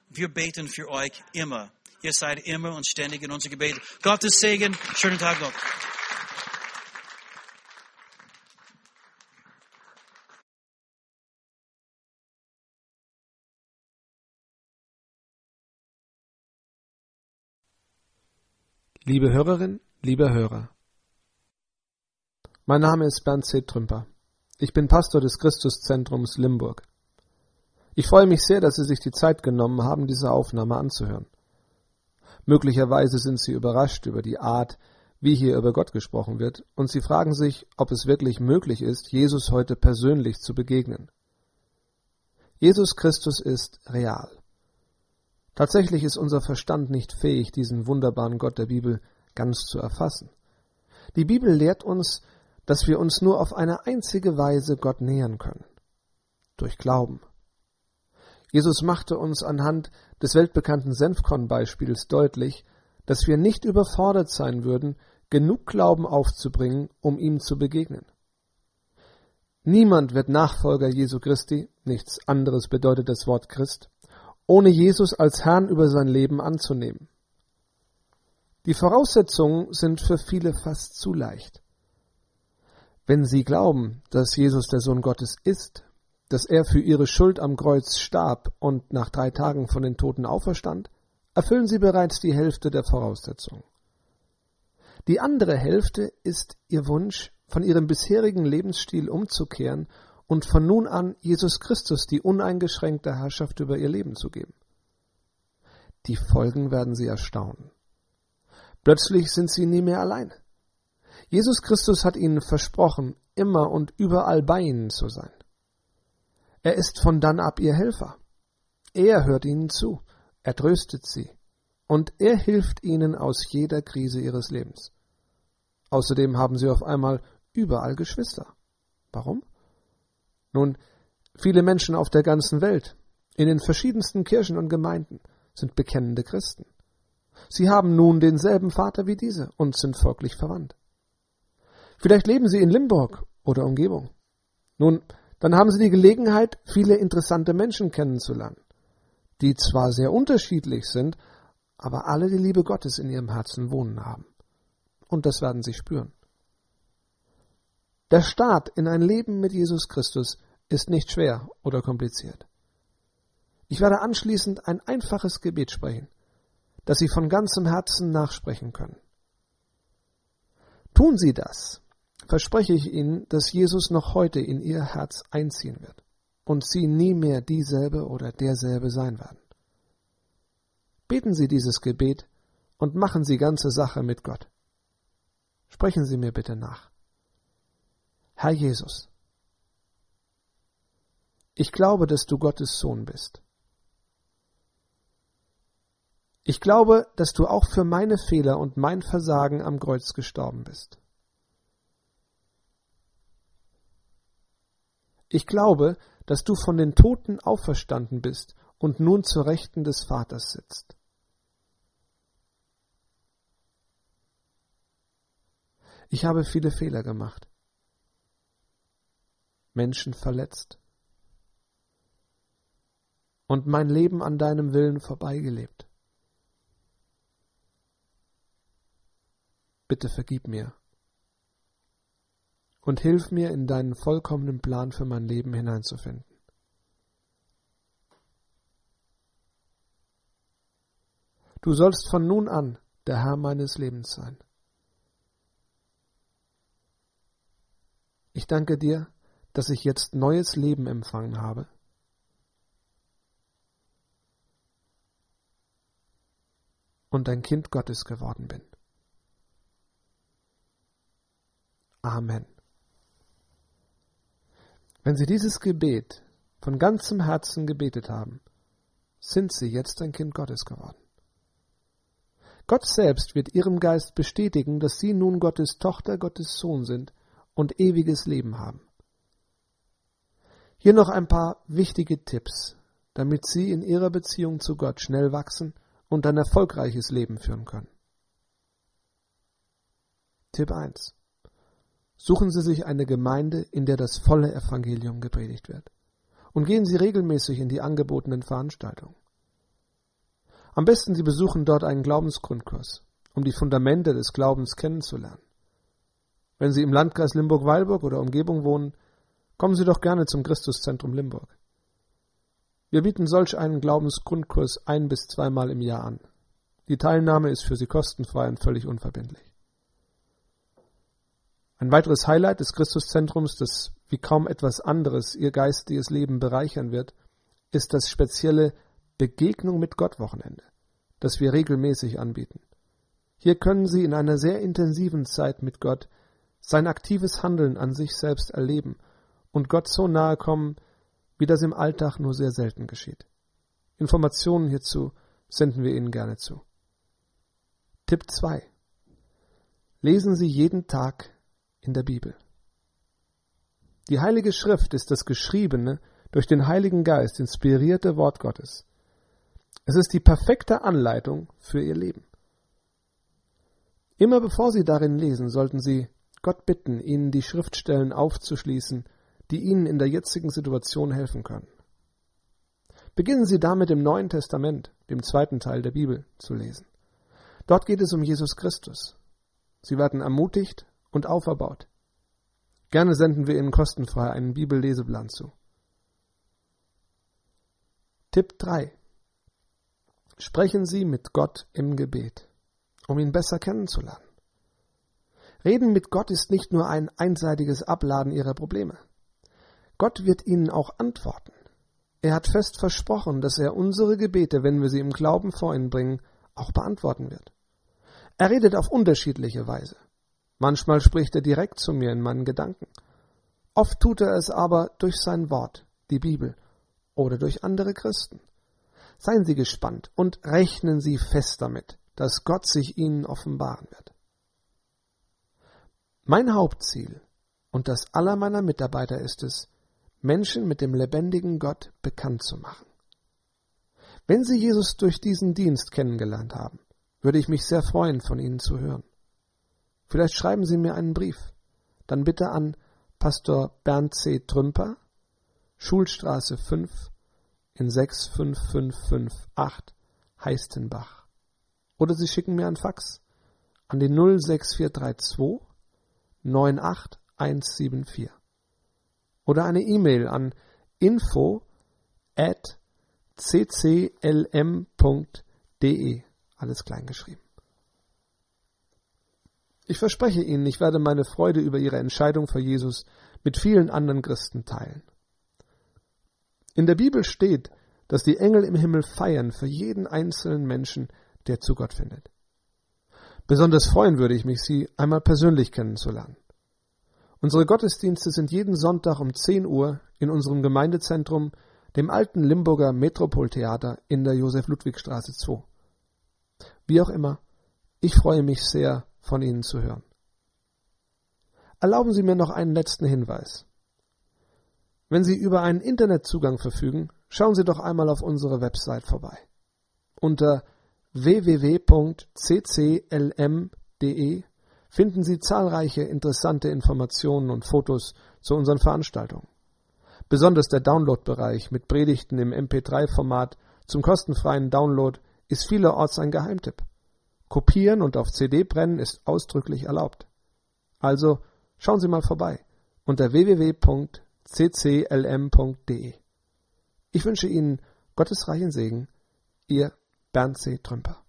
Wir beten für euch immer. Ihr seid immer und ständig in unser Gebet. Gottes Segen. Schönen Tag noch. Liebe Hörerin, lieber Hörer. Mein Name ist Bernd C. Trümper. Ich bin Pastor des Christuszentrums Limburg. Ich freue mich sehr, dass Sie sich die Zeit genommen haben, diese Aufnahme anzuhören. Möglicherweise sind Sie überrascht über die Art, wie hier über Gott gesprochen wird, und Sie fragen sich, ob es wirklich möglich ist, Jesus heute persönlich zu begegnen. Jesus Christus ist real. Tatsächlich ist unser Verstand nicht fähig, diesen wunderbaren Gott der Bibel ganz zu erfassen. Die Bibel lehrt uns, dass wir uns nur auf eine einzige Weise Gott nähern können: durch Glauben. Jesus machte uns anhand des weltbekannten Senfkorn-Beispiels deutlich, dass wir nicht überfordert sein würden, genug Glauben aufzubringen, um ihm zu begegnen. Niemand wird Nachfolger Jesu Christi, nichts anderes bedeutet das Wort Christ, ohne Jesus als Herrn über sein Leben anzunehmen. Die Voraussetzungen sind für viele fast zu leicht. Wenn sie glauben, dass Jesus der Sohn Gottes ist, dass er für ihre Schuld am Kreuz starb und nach drei Tagen von den Toten auferstand, erfüllen sie bereits die Hälfte der Voraussetzungen. Die andere Hälfte ist ihr Wunsch, von ihrem bisherigen Lebensstil umzukehren und von nun an Jesus Christus die uneingeschränkte Herrschaft über ihr Leben zu geben. Die Folgen werden sie erstaunen. Plötzlich sind sie nie mehr allein. Jesus Christus hat ihnen versprochen, immer und überall bei ihnen zu sein. Er ist von dann ab ihr Helfer. Er hört ihnen zu, er tröstet sie und er hilft ihnen aus jeder Krise ihres Lebens. Außerdem haben sie auf einmal überall Geschwister. Warum? Nun, viele Menschen auf der ganzen Welt, in den verschiedensten Kirchen und Gemeinden, sind bekennende Christen. Sie haben nun denselben Vater wie diese und sind folglich verwandt. Vielleicht leben sie in Limburg oder Umgebung. Nun, dann haben sie die Gelegenheit, viele interessante Menschen kennenzulernen, die zwar sehr unterschiedlich sind, aber alle die Liebe Gottes in ihrem Herzen wohnen haben. Und das werden sie spüren. Der Start in ein Leben mit Jesus Christus ist nicht schwer oder kompliziert. Ich werde anschließend ein einfaches Gebet sprechen, das Sie von ganzem Herzen nachsprechen können. Tun Sie das, verspreche ich Ihnen, dass Jesus noch heute in Ihr Herz einziehen wird und Sie nie mehr dieselbe oder derselbe sein werden. Beten Sie dieses Gebet und machen Sie ganze Sache mit Gott. Sprechen Sie mir bitte nach. Herr Jesus, ich glaube, dass du Gottes Sohn bist. Ich glaube, dass du auch für meine Fehler und mein Versagen am Kreuz gestorben bist. Ich glaube, dass du von den Toten auferstanden bist und nun zur Rechten des Vaters sitzt. Ich habe viele Fehler gemacht, Menschen verletzt und mein Leben an deinem Willen vorbeigelebt. Bitte vergib mir und hilf mir, in deinen vollkommenen Plan für mein Leben hineinzufinden. Du sollst von nun an der Herr meines Lebens sein. Ich danke dir, dass ich jetzt neues Leben empfangen habe. Und ein Kind Gottes geworden bin. Amen. Wenn Sie dieses Gebet von ganzem Herzen gebetet haben, sind Sie jetzt ein Kind Gottes geworden. Gott selbst wird Ihrem Geist bestätigen, dass Sie nun Gottes Tochter, Gottes Sohn sind und ewiges Leben haben. Hier noch ein paar wichtige Tipps, damit Sie in Ihrer Beziehung zu Gott schnell wachsen und ein erfolgreiches Leben führen können. Tipp eins. Suchen Sie sich eine Gemeinde, in der das volle Evangelium gepredigt wird. Und gehen Sie regelmäßig in die angebotenen Veranstaltungen. Am besten Sie besuchen dort einen Glaubensgrundkurs, um die Fundamente des Glaubens kennenzulernen. Wenn Sie im Landkreis Limburg-Weilburg oder Umgebung wohnen, kommen Sie doch gerne zum Christuszentrum Limburg. Wir bieten solch einen Glaubensgrundkurs ein- bis zweimal im Jahr an. Die Teilnahme ist für Sie kostenfrei und völlig unverbindlich. Ein weiteres Highlight des Christuszentrums, das wie kaum etwas anderes Ihr geistiges Leben bereichern wird, ist das spezielle Begegnung mit Gott Wochenende, das wir regelmäßig anbieten. Hier können Sie in einer sehr intensiven Zeit mit Gott sein aktives Handeln an sich selbst erleben und Gott so nahe kommen, wie das im Alltag nur sehr selten geschieht. Informationen hierzu senden wir Ihnen gerne zu. Tipp zwei. Lesen Sie jeden Tag in der Bibel. Die Heilige Schrift ist das geschriebene, durch den Heiligen Geist inspirierte Wort Gottes. Es ist die perfekte Anleitung für Ihr Leben. Immer bevor Sie darin lesen, sollten Sie Gott bitten, Ihnen die Schriftstellen aufzuschließen, die Ihnen in der jetzigen Situation helfen können. Beginnen Sie damit im Neuen Testament, dem zweiten Teil der Bibel, zu lesen. Dort geht es um Jesus Christus. Sie werden ermutigt und auferbaut. Gerne senden wir Ihnen kostenfrei einen Bibelleseplan zu. Tipp drei. Sprechen Sie mit Gott im Gebet, um ihn besser kennenzulernen. Reden mit Gott ist nicht nur ein einseitiges Abladen Ihrer Probleme. Gott wird Ihnen auch antworten. Er hat fest versprochen, dass er unsere Gebete, wenn wir sie im Glauben vor ihn bringen, auch beantworten wird. Er redet auf unterschiedliche Weise. Manchmal spricht er direkt zu mir in meinen Gedanken. Oft tut er es aber durch sein Wort, die Bibel, oder durch andere Christen. Seien Sie gespannt und rechnen Sie fest damit, dass Gott sich Ihnen offenbaren wird. Mein Hauptziel und das aller meiner Mitarbeiter ist es, Menschen mit dem lebendigen Gott bekannt zu machen. Wenn Sie Jesus durch diesen Dienst kennengelernt haben, würde ich mich sehr freuen, von Ihnen zu hören. Vielleicht schreiben Sie mir einen Brief, dann bitte an Pastor Bernd C. Trümper, Schulstraße fünf in sechs fünf fünf fünf acht Heistenbach. Oder Sie schicken mir einen Fax an die null sechs vier drei zwei neun acht eins sieben vier. Oder eine E-Mail an info at c c l m punkt d e, alles klein geschrieben. Ich verspreche Ihnen, ich werde meine Freude über Ihre Entscheidung für Jesus mit vielen anderen Christen teilen. In der Bibel steht, dass die Engel im Himmel feiern für jeden einzelnen Menschen, der zu Gott findet. Besonders freuen würde ich mich, Sie einmal persönlich kennenzulernen. Unsere Gottesdienste sind jeden Sonntag um zehn Uhr in unserem Gemeindezentrum, dem alten Limburger Metropoltheater in der Josef-Ludwig-Straße zwei. Wie auch immer, ich freue mich sehr, von Ihnen zu hören. Erlauben Sie mir noch einen letzten Hinweis. Wenn Sie über einen Internetzugang verfügen, schauen Sie doch einmal auf unsere Website vorbei. Unter w w w punkt c c l m punkt d e finden Sie zahlreiche interessante Informationen und Fotos zu unseren Veranstaltungen. Besonders der Download-Bereich mit Predigten im M P drei Format zum kostenfreien Download ist vielerorts ein Geheimtipp. Kopieren und auf C D brennen ist ausdrücklich erlaubt. Also schauen Sie mal vorbei unter w w w punkt c c l m punkt d e. Ich wünsche Ihnen Gottes reichen Segen, Ihr Bernd C. Trümper.